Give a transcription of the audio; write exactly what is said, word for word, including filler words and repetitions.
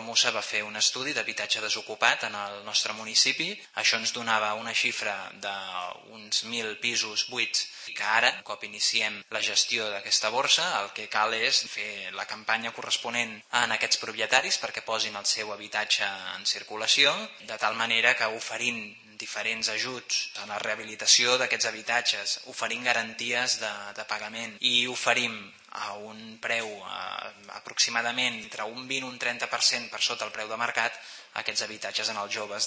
Musa va fer un estudi d'habitatge desocupat en el nostre municipi. Això ens donava una xifra d'uns mil pisos buits que ara, un cop iniciem la gestió d'aquesta borsa, el que cal és fer la campanya corresponent en aquests propietaris perquè posin el seu habitatge en circulació, de tal manera que oferint diferents ajuts a la rehabilitació d'aquests habitatges, oferint garanties de, de pagament i oferim a un preu eh, aproximadament entre un vint i un trenta per cent per sota el preu de mercat aquests habitatges en els joves